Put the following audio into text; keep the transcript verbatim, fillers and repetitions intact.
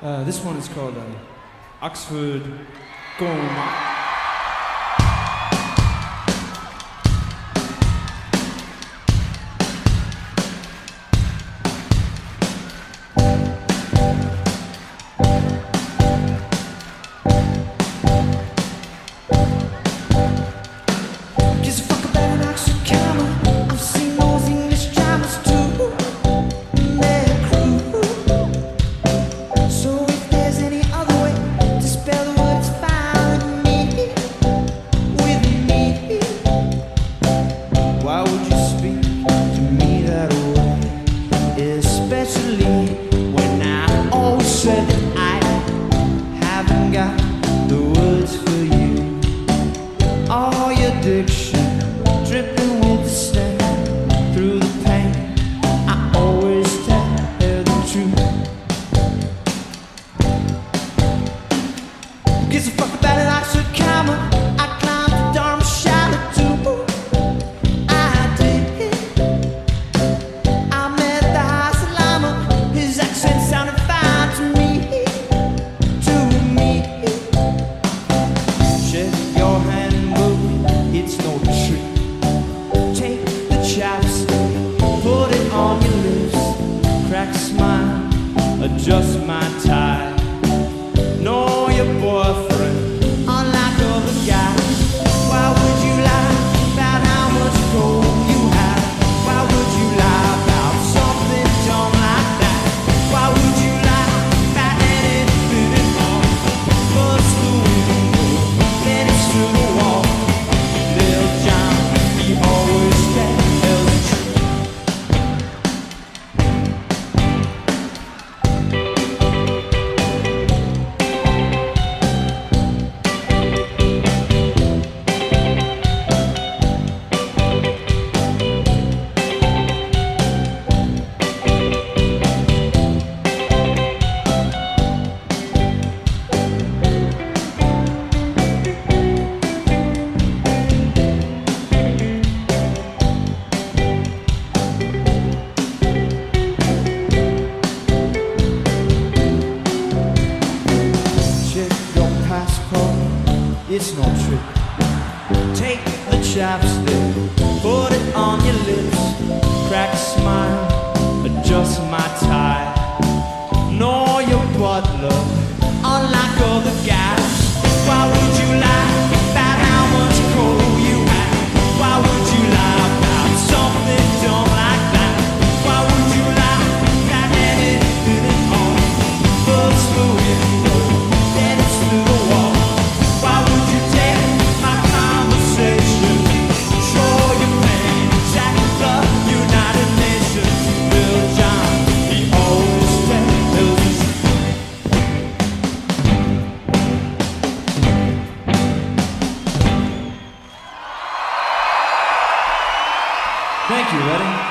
Uh, this one is called uh, Oxford Goma. When I always said that I haven't got the words for you. All your diction dripping with the sand. Through the pain I always tell the truth. Gives a fuck about it, I should come up. I climbed the Dharma shadow too. I did. I met the Hassan Lama. His accent sounded fine to me, to me. Shake your hand, move, it's no trick. Take the chapstick, put it on your lips. Crack a smile, adjust my tie. Know your boyfriend, unlike other guys. Why would you lie about how much gold you have? Why would you lie about something dumb like that? Why would you lie about anything at all? Bust the window, then it's through the wall. Little John, he always tells the truth. It's no trick. Take the chapstick, put it on your lips. Crack a smile, adjust my tie. Know your butler, unlike other guys. Why would you lie about how much coal you have? Why would you lie about something dumb like that? Why would you lie about anything at all? Bust the window, then it's through the wall. Why would you take my conversation? Show your pain, jack the United Nations. Bill John, he always tells the truth. Thank you, Eddie.